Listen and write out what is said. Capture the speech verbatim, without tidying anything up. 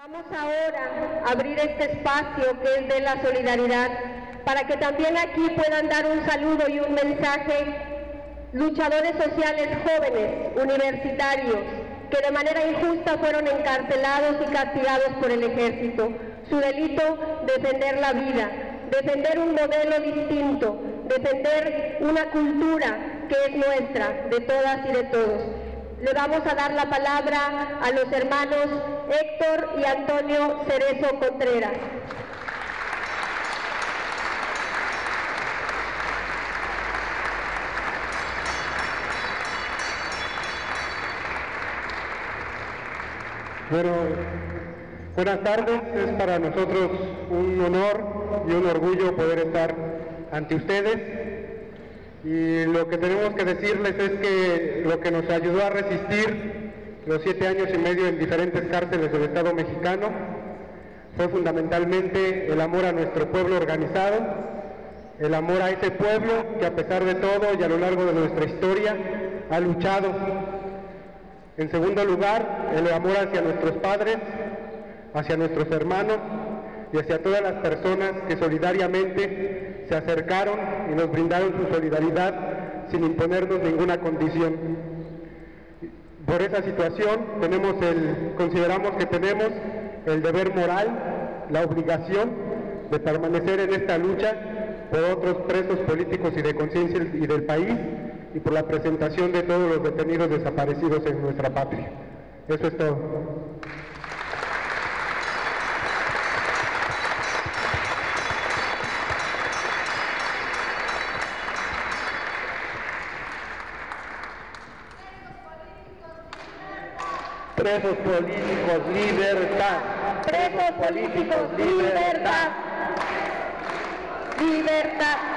Vamos ahora a abrir este espacio que es de la solidaridad para que también aquí puedan dar un saludo y un mensaje luchadores sociales jóvenes, universitarios, que de manera injusta fueron encarcelados y castigados por el ejército. Su delito, defender la vida, defender un modelo distinto, defender una cultura que es nuestra, de todas y de todos. Le vamos a dar la palabra a los hermanos Héctor y Antonio Cerezo Contreras. Bueno, buenas tardes, es para nosotros un honor y un orgullo poder estar ante ustedes. Y lo que tenemos que decirles es que lo que nos ayudó a resistir los siete años y medio en diferentes cárceles del Estado mexicano fue fundamentalmente el amor a nuestro pueblo organizado, el amor a ese pueblo que a pesar de todo y a lo largo de nuestra historia ha luchado. En segundo lugar, el amor hacia nuestros padres, hacia nuestros hermanos y hacia todas las personas que solidariamente se acercaron y nos brindaron su solidaridad sin imponernos ninguna condición. Por esa situación tenemos el, consideramos que tenemos el deber moral, la obligación de permanecer en esta lucha por otros presos políticos y de conciencia y del país y por la presentación de todos los detenidos desaparecidos en nuestra patria. Eso es todo. Presos políticos, libertad. Presos políticos, libertad. Libertad.